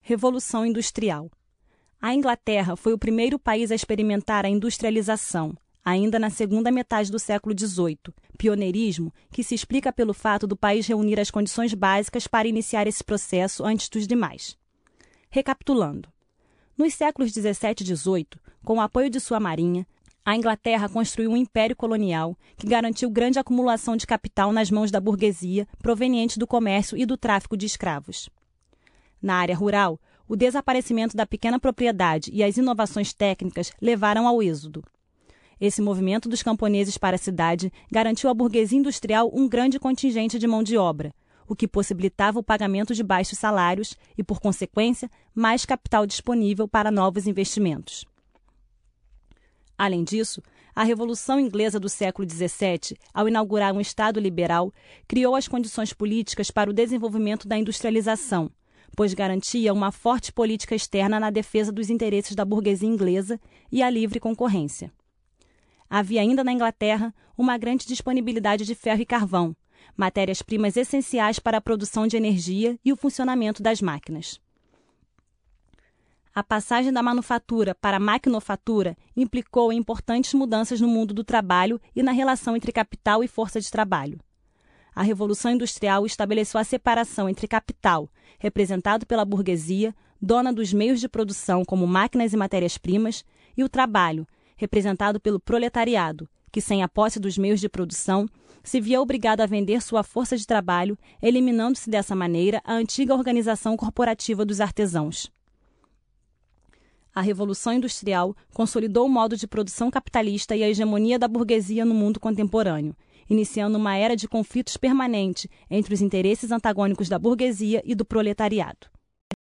Revolução Industrial. A Inglaterra foi o primeiro país a experimentar a industrialização, ainda na segunda metade do século XVIII, pioneirismo que se explica pelo fato do país reunir as condições básicas para iniciar esse processo antes dos demais. Recapitulando. Nos séculos XVII e XVIII, com o apoio de sua marinha, a Inglaterra construiu um império colonial que garantiu grande acumulação de capital nas mãos da burguesia proveniente do comércio e do tráfico de escravos. Na área rural, o desaparecimento da pequena propriedade e as inovações técnicas levaram ao êxodo. Esse movimento dos camponeses para a cidade garantiu à burguesia industrial um grande contingente de mão de obra, o que possibilitava o pagamento de baixos salários e, por consequência, mais capital disponível para novos investimentos. Além disso, a Revolução Inglesa do século XVII, ao inaugurar um Estado liberal, criou as condições políticas para o desenvolvimento da industrialização, pois garantia uma forte política externa na defesa dos interesses da burguesia inglesa e a livre concorrência. Havia ainda na Inglaterra uma grande disponibilidade de ferro e carvão, matérias-primas essenciais para a produção de energia e o funcionamento das máquinas. A passagem da manufatura para a maquinofatura implicou em importantes mudanças no mundo do trabalho e na relação entre capital e força de trabalho. A Revolução Industrial estabeleceu a separação entre capital, representado pela burguesia, dona dos meios de produção como máquinas e matérias-primas, e o trabalho, representado pelo proletariado, que, sem a posse dos meios de produção, se via obrigado a vender sua força de trabalho, eliminando-se dessa maneira a antiga organização corporativa dos artesãos. A Revolução Industrial consolidou o modo de produção capitalista e a hegemonia da burguesia no mundo contemporâneo, iniciando uma era de conflitos permanente entre os interesses antagônicos da burguesia e do proletariado.